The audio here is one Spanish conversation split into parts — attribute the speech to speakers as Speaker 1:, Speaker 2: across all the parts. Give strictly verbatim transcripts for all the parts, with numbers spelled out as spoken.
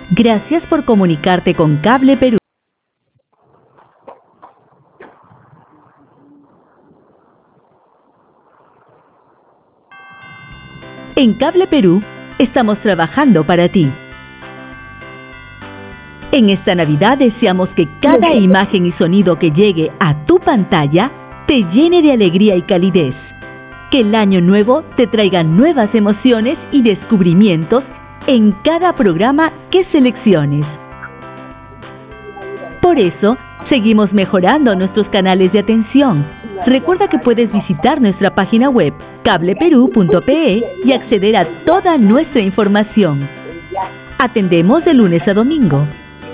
Speaker 1: Gracias por comunicarte con Cable Perú. En Cable Perú estamos trabajando para ti. En esta Navidad deseamos que cada imagen y sonido que llegue a tu pantalla te llene de alegría y calidez. Que el año nuevo te traiga nuevas emociones y descubrimientos en cada programa que selecciones. Por eso, seguimos mejorando nuestros canales de atención. Recuerda que puedes visitar nuestra página web cable perú punto pe y acceder a toda nuestra información. Atendemos de lunes a domingo.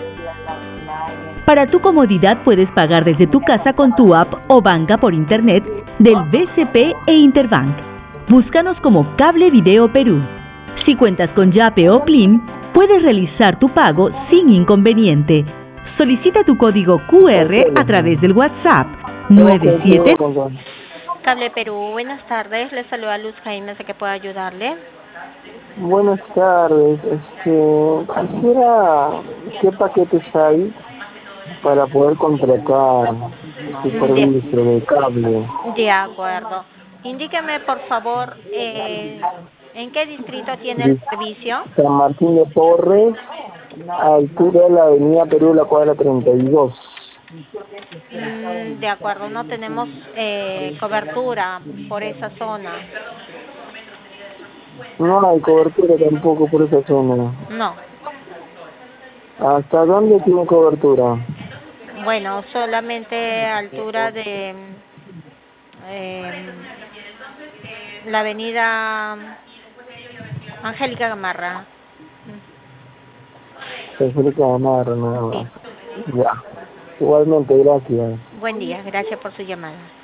Speaker 1: Para tu comodidad puedes pagar desde tu casa con tu app o banca por internet del B C P e Interbank. Búscanos como Cable Video Perú. Si cuentas con Yape o Plim, puedes realizar tu pago sin inconveniente. Solicita tu código Q R a través del WhatsApp nueve siete.
Speaker 2: Cable Perú, buenas tardes. Les saluda Luz Jaime, sé que puedo ayudarle.
Speaker 3: Buenas tardes. Este, quisiera qué paquetes hay para poder contratar superministro de cable.
Speaker 2: De acuerdo. Indíqueme, por favor, eh, ¿en qué distrito tiene el servicio?
Speaker 3: San Martín de Porres, a altura de la avenida Perú, la cuadra treinta y dos.
Speaker 2: Mm, de acuerdo, no tenemos eh, cobertura por esa zona.
Speaker 3: No hay cobertura tampoco por esa zona.
Speaker 2: No.
Speaker 3: ¿Hasta dónde tiene cobertura?
Speaker 2: Bueno, solamente a altura de eh, la avenida Angélica Gamarra.
Speaker 3: Angélica Gamarra, nada más. Ya. Igualmente, gracias.
Speaker 2: Buen día, gracias por su llamada.